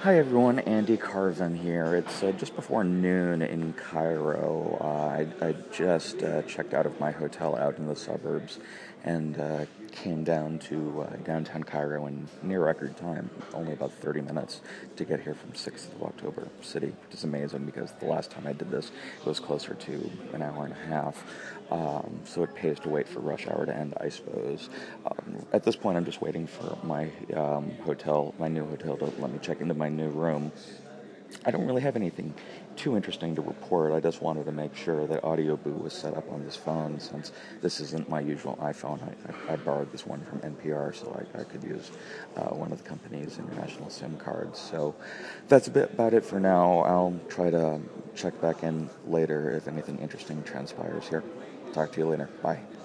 Hi everyone, Andy Carvin here. It's just before noon in Cairo. I just checked out of my hotel out in the suburbs and came down to downtown Cairo in near record time, only about 30 minutes to get here from 6th of October City, which is amazing because the last time I did this it was closer to an hour and a half. So it pays to wait for rush hour to end, I suppose. At this point, I'm just waiting for my my new hotel, to let me check into my new room. I don't really have anything too interesting to report. I just wanted to make sure that Audio Boo was set up on this phone since this isn't my usual iPhone. I borrowed this one from NPR so I could use one of the company's international SIM cards. So that's a bit about it for now. I'll try to check back in later if anything interesting transpires here. Talk to you later. Bye.